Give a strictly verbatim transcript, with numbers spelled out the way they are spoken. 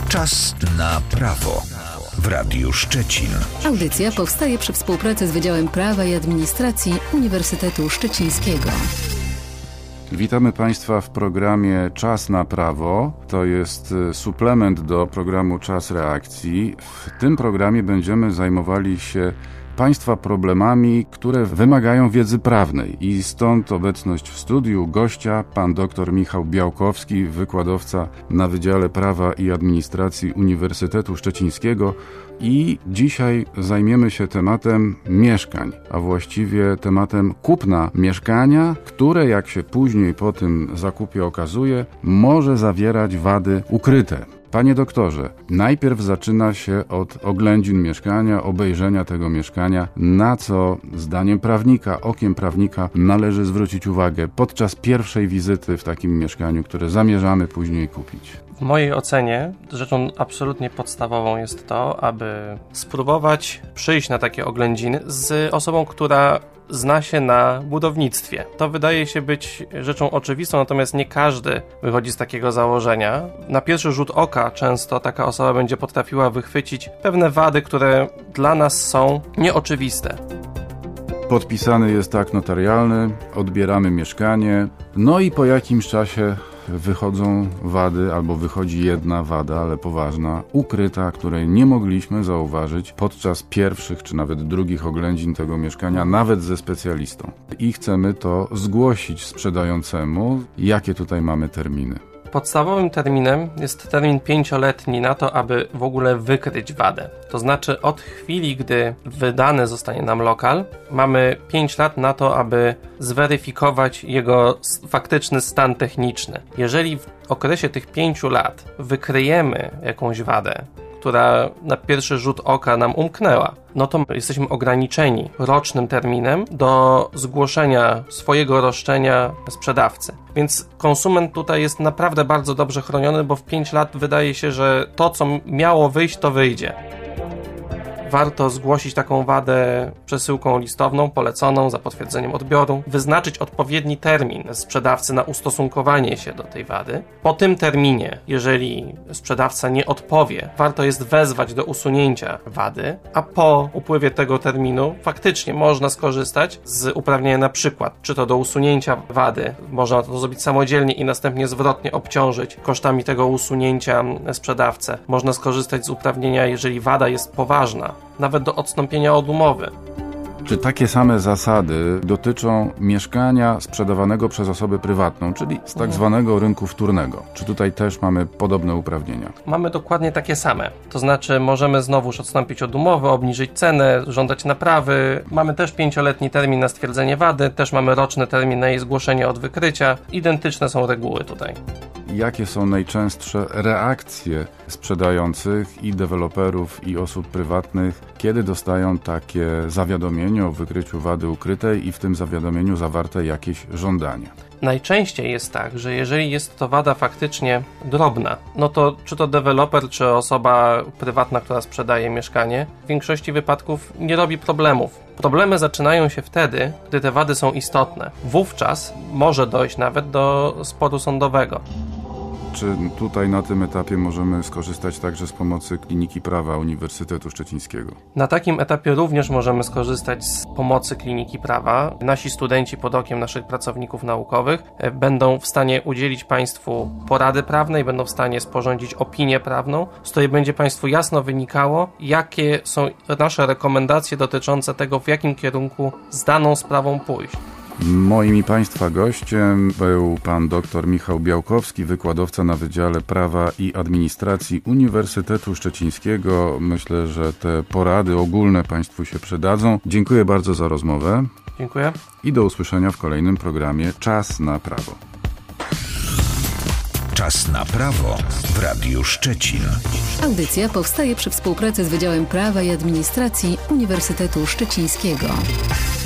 Czas na prawo w Radiu Szczecin. Audycja powstaje przy współpracy z Wydziałem Prawa i Administracji Uniwersytetu Szczecińskiego. Witamy Państwa w programie Czas na prawo. To jest suplement do programu Czas reakcji. W tym programie będziemy zajmowali się Państwa problemami, które wymagają wiedzy prawnej i stąd obecność w studiu gościa, pan dr Michał Białkowski, wykładowca na Wydziale Prawa i Administracji Uniwersytetu Szczecińskiego. I dzisiaj zajmiemy się tematem mieszkań, a właściwie tematem kupna mieszkania, które, jak się później po tym zakupie okazuje, może zawierać wady ukryte. Panie doktorze, najpierw zaczyna się od oględzin mieszkania, obejrzenia tego mieszkania, na co zdaniem prawnika, okiem prawnika należy zwrócić uwagę podczas pierwszej wizyty w takim mieszkaniu, które zamierzamy później kupić. W mojej ocenie rzeczą absolutnie podstawową jest to, aby spróbować przyjść na takie oględziny z osobą, która zna się na budownictwie. To wydaje się być rzeczą oczywistą, natomiast nie każdy wychodzi z takiego założenia. Na pierwszy rzut oka często taka osoba będzie potrafiła wychwycić pewne wady, które dla nas są nieoczywiste. Podpisany jest akt notarialny, odbieramy mieszkanie, no i po jakimś czasie wychodzą wady, albo wychodzi jedna wada, ale poważna, ukryta, której nie mogliśmy zauważyć podczas pierwszych czy nawet drugich oględzin tego mieszkania, nawet ze specjalistą. I chcemy to zgłosić sprzedającemu. Jakie tutaj mamy terminy? Podstawowym terminem jest termin pięcioletni na to, aby w ogóle wykryć wadę. To znaczy od chwili, gdy wydany zostanie nam lokal, mamy pięć lat na to, aby zweryfikować jego faktyczny stan techniczny. Jeżeli w okresie tych pięciu lat wykryjemy jakąś wadę, która na pierwszy rzut oka nam umknęła, no to jesteśmy ograniczeni rocznym terminem do zgłoszenia swojego roszczenia sprzedawcy. Więc konsument tutaj jest naprawdę bardzo dobrze chroniony, bo w pięć lat wydaje się, że to, co miało wyjść, to wyjdzie. Warto zgłosić taką wadę przesyłką listowną, poleconą za potwierdzeniem odbioru, wyznaczyć odpowiedni termin sprzedawcy na ustosunkowanie się do tej wady. Po tym terminie, jeżeli sprzedawca nie odpowie, warto jest wezwać do usunięcia wady, a po upływie tego terminu faktycznie można skorzystać z uprawnienia na przykład, czy to do usunięcia wady, można to zrobić samodzielnie i następnie zwrotnie obciążyć kosztami tego usunięcia sprzedawcę. Można skorzystać z uprawnienia, jeżeli wada jest poważna, nawet do odstąpienia od umowy. Czy takie same zasady dotyczą mieszkania sprzedawanego przez osobę prywatną, czyli z tak zwanego rynku wtórnego? Czy tutaj też mamy podobne uprawnienia? Mamy dokładnie takie same. To znaczy możemy znowuż odstąpić od umowy, obniżyć cenę, żądać naprawy. Mamy też pięcioletni termin na stwierdzenie wady, też mamy roczny termin na jej zgłoszenie od wykrycia. Identyczne są reguły tutaj. Jakie są najczęstsze reakcje sprzedających i deweloperów i osób prywatnych, kiedy dostają takie zawiadomienie o wykryciu wady ukrytej i w tym zawiadomieniu zawarte jakieś żądania? Najczęściej jest tak, że jeżeli jest to wada faktycznie drobna, no to czy to deweloper, czy osoba prywatna, która sprzedaje mieszkanie, w większości wypadków nie robi problemów. Problemy zaczynają się wtedy, gdy te wady są istotne. Wówczas może dojść nawet do sporu sądowego. Czy tutaj na tym etapie możemy skorzystać także z pomocy Kliniki Prawa Uniwersytetu Szczecińskiego? Na takim etapie również możemy skorzystać z pomocy Kliniki Prawa. Nasi studenci pod okiem naszych pracowników naukowych będą w stanie udzielić Państwu porady prawnej, będą w stanie sporządzić opinię prawną, z której będzie Państwu jasno wynikało, jakie są nasze rekomendacje dotyczące tego, w jakim kierunku z daną sprawą pójść. Moim i Państwa gościem był pan dr Michał Białkowski, wykładowca na Wydziale Prawa i Administracji Uniwersytetu Szczecińskiego. Myślę, że te porady ogólne Państwu się przydadzą. Dziękuję bardzo za rozmowę. Dziękuję. I do usłyszenia w kolejnym programie Czas na prawo. Czas na prawo w Radiu Szczecin. Audycja powstaje przy współpracy z Wydziałem Prawa i Administracji Uniwersytetu Szczecińskiego.